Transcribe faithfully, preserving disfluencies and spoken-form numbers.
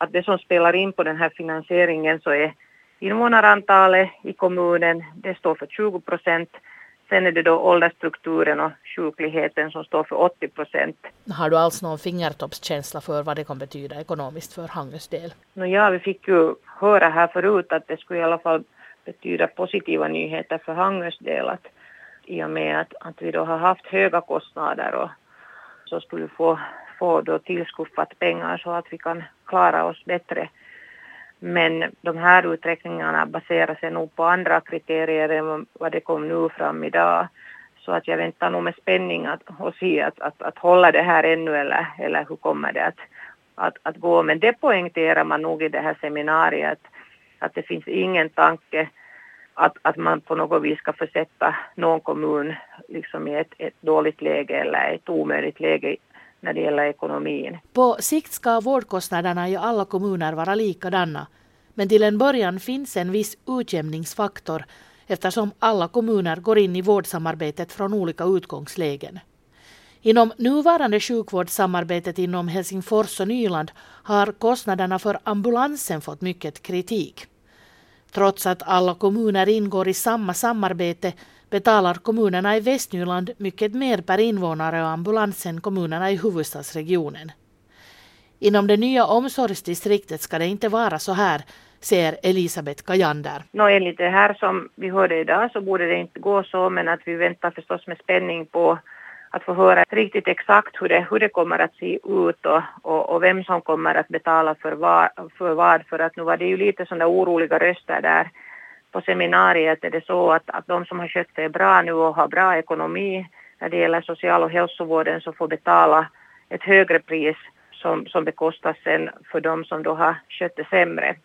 att det som spelar in på den här finansieringen så är invånarantalet i kommunen, det står för tjugo procent. Sen är det då åldersstrukturen och sjukligheten som står för åttio procent. Har du alls någon fingertoppskänsla för vad det kan betyda ekonomiskt för Hangös del? No ja, vi fick ju höra här förut att det skulle i alla fall betyda positiva nyheter för Hangös del. Att i och med att, att vi då har haft höga kostnader och så skulle vi få, få då tillskuffat pengar så att vi kan klara oss bättre. Men de här uträkningarna baserar sig nog på andra kriterier än vad det kom nu fram idag. Så att jag väntar nog med spänning att, och se att, att, att hålla det här ännu eller, eller hur kommer det att, att, att gå. Men det poängterar man nog i det här seminariet att, att det finns ingen tanke att, att man på något vis ska försätta någon kommun liksom i ett, ett dåligt läge eller ett omöjligt läge när det gäller ekonomin. På sikt ska vårdkostnaderna i alla kommuner vara likadana, men till en början finns en viss utjämningsfaktor eftersom alla kommuner går in i vårdsamarbetet från olika utgångslägen. Inom nuvarande sjukvårdssamarbetet inom Helsingfors och Nyland har kostnaderna för ambulansen fått mycket kritik. Trots att alla kommuner ingår i samma samarbete betalar kommunerna i Västnyland mycket mer per invånare och ambulans än kommunerna i huvudstadsregionen. Inom det nya omsorgsdistriktet ska det inte vara så här, säger Elisabeth Kajander. Nå, enligt det här som vi hörde idag så borde det inte gå så, men att vi väntar förstås med spänning på att få höra riktigt exakt hur det, hur det kommer att se ut och, och, och vem som kommer att betala för, var, för vad. För att nu var det ju lite sådana oroliga röster där på seminariet. Är det så att, att de som har skött sig bra nu och har bra ekonomi när det gäller social- och hälsovården så får betala ett högre pris som, som bekostas sen för de som då har skött det sämre.